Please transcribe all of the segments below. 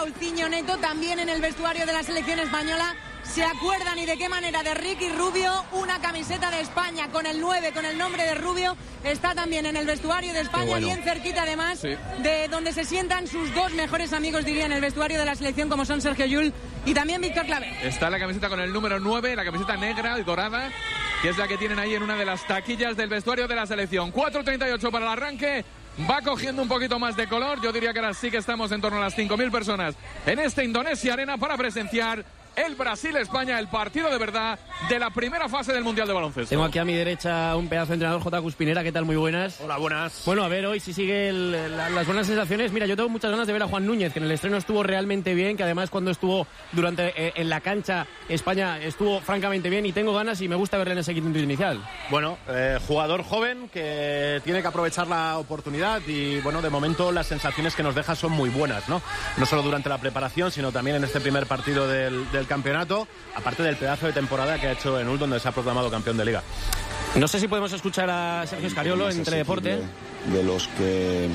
Raulciño Neto. También en el vestuario de la selección española se acuerdan y de qué manera de Ricky Rubio. Una camiseta de España con el 9, con el nombre de Rubio, está también en el vestuario de España, bueno, bien cerquita además, sí, de donde se sientan sus dos mejores amigos, diría, en el vestuario de la selección, como son Sergio Llull y también Víctor Claver. Está la camiseta con el número 9, la camiseta negra y dorada, que es la que tienen ahí en una de las taquillas del vestuario de la selección. 4:38 para el arranque. Va cogiendo un poquito más de color. Yo diría que ahora sí que estamos en torno a las 5.000 personas en esta Indonesia Arena para presenciar el Brasil-España, el partido de verdad de la primera fase del Mundial de Baloncesto. Tengo aquí a mi derecha un pedazo de entrenador, J. Cuspinera. ¿Qué tal? Muy buenas. Hola, buenas. Bueno, a ver, hoy si sigue las buenas sensaciones. Mira, yo tengo muchas ganas de ver a Juan Núñez, que en el estreno estuvo realmente bien, que además cuando estuvo en la cancha España estuvo francamente bien, y tengo ganas y me gusta verle en ese quinto inicial. Bueno, jugador joven que tiene que aprovechar la oportunidad y, bueno, de momento las sensaciones que nos deja son muy buenas, ¿no? No solo durante la preparación, sino también en este primer partido del campeonato, aparte del pedazo de temporada que ha hecho en Ulm, donde se ha proclamado campeón de liga. No sé si podemos escuchar a Sergio Escariolo en Teledeporte. De los que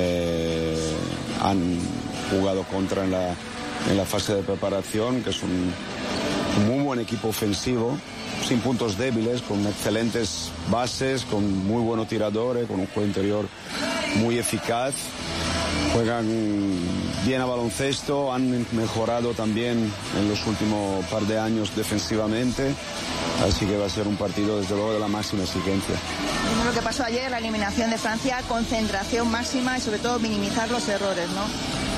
han jugado contra en la fase de preparación, que es un muy buen equipo ofensivo, sin puntos débiles, con excelentes bases, con muy buenos tiradores, con un juego interior muy eficaz. Juegan bien a baloncesto, han mejorado también en los últimos par de años defensivamente, así que va a ser un partido desde luego de la máxima exigencia. Lo que pasó ayer, la eliminación de Francia, concentración máxima y sobre todo minimizar los errores, ¿no?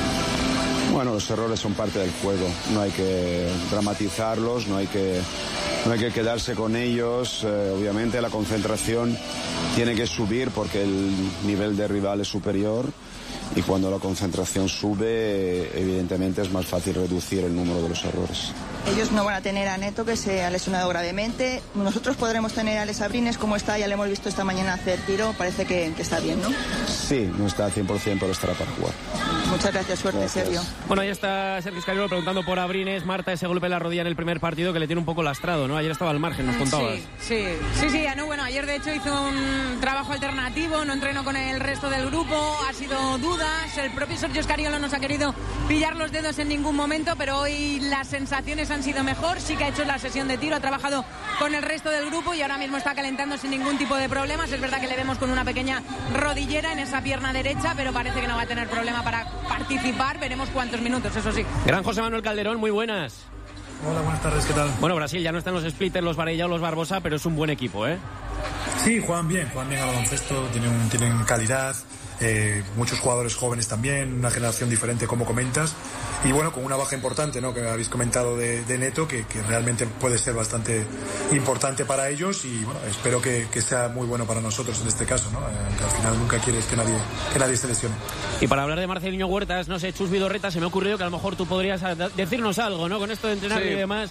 Bueno, los errores son parte del juego, no hay que dramatizarlos, no hay que quedarse con ellos. Obviamente la concentración tiene que subir porque el nivel de rival es superior, y cuando la concentración sube, evidentemente es más fácil reducir el número de los errores. Ellos no van a tener a Neto, que se ha lesionado gravemente. Nosotros podremos tener a Les Abrines, como está, ya le hemos visto esta mañana hacer tiro, parece que está bien, ¿no? Sí, no está al 100%, pero estará para jugar. Muchas gracias, suerte, gracias. Sergio. Bueno, ahí está Sergio Escariolo preguntando por Abrines. Marta, ese golpe en la rodilla en el primer partido que le tiene un poco lastrado, ¿no? Ayer estaba al margen, nos contabas. Sí, no, bueno, ayer de hecho hizo un trabajo alternativo, no entrenó con el resto del grupo, ha sido dudas, el propio Sergio Escariolo no se ha querido pillar los dedos en ningún momento, pero hoy las sensaciones han sido mejor, sí que ha hecho la sesión de tiro, ha trabajado con el resto del grupo y ahora mismo está calentando sin ningún tipo de problemas. Es verdad que le vemos con una pequeña rodillera en esa pierna derecha, pero parece que no va a tener problema para participar, veremos cuántos minutos, eso sí. Gran José Manuel Calderón, muy buenas. Hola, buenas tardes, ¿qué tal? Bueno, Brasil ya no están los Splitters, los Varela o los Barbosa, pero es un buen equipo, ¿eh? Sí, juegan bien a baloncesto, tienen calidad, muchos jugadores jóvenes también, una generación diferente, como comentas, y bueno, con una baja importante, ¿no?, que habéis comentado de Neto, que realmente puede ser bastante importante para ellos, y bueno, espero que sea muy bueno para nosotros en este caso, ¿no? Que al final nunca quieres que nadie se lesione. Y para hablar de Marcelinho Huertas, no sé, Chus Vidorreta, se me ha ocurrido que a lo mejor tú podrías decirnos algo, ¿no?, con esto de entrenar y demás.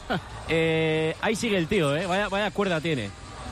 Ahí sigue el tío, vaya cuerda tiene.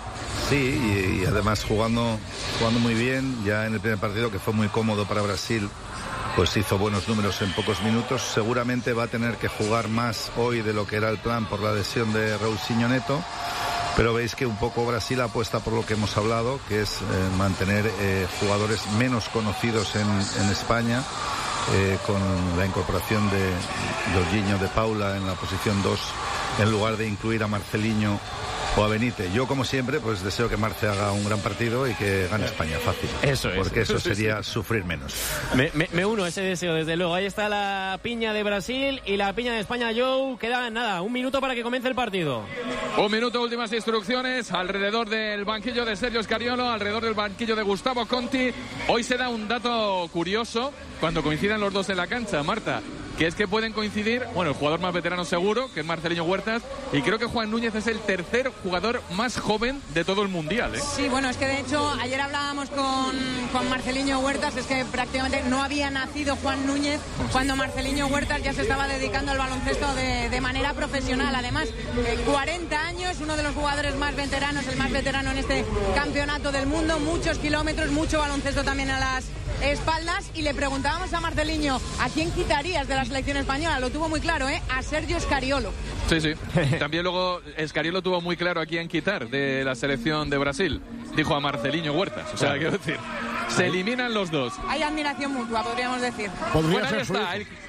Sí, y además jugando muy bien, ya en el primer partido, que fue muy cómodo para Brasil, pues hizo buenos números en pocos minutos. Seguramente va a tener que jugar más hoy de lo que era el plan por la lesión de Raulciño Neto, pero veis que un poco Brasil apuesta por lo que hemos hablado, que es mantener jugadores menos conocidos en España, con la incorporación de Jorginho de Paula en la posición 2, en lugar de incluir a Marcelinho o a Benítez. Yo, como siempre, pues deseo que Marce haga un gran partido y que gane España fácil. Eso es. Porque eso sería sufrir menos. Me uno a ese deseo, desde luego. Ahí está la piña de Brasil y la piña de España. Joe, queda nada, un minuto para que comience el partido. Un minuto, últimas instrucciones alrededor del banquillo de Sergio Escariolo, alrededor del banquillo de Gustavo Conti. Hoy se da un dato curioso cuando coincidan los dos en la cancha, Marta, que es que pueden coincidir, bueno, el jugador más veterano seguro, que es Marcelinho Huertas, y creo que Juan Núñez es el tercer jugador más joven de todo el Mundial, ¿eh? Sí, bueno, es que de hecho ayer hablábamos con Marcelinho Huertas, es que prácticamente no había nacido Juan Núñez cuando Marcelinho Huertas ya se estaba dedicando al baloncesto de manera profesional. Además, 40 años, uno de los jugadores más veteranos, el más veterano en este campeonato del mundo, muchos kilómetros, mucho baloncesto también a las espaldas, y le preguntábamos a Marcelinho, ¿a quién quitarías de la selección española? Lo tuvo muy claro, a Sergio Escariolo. Sí. También luego Escariolo tuvo muy claro a quién quitar de la selección de Brasil. Dijo a Marcelinho Huertas. O sea, quiero decir, se eliminan los dos. Hay admiración mutua, podríamos decir. Bueno, ahí está.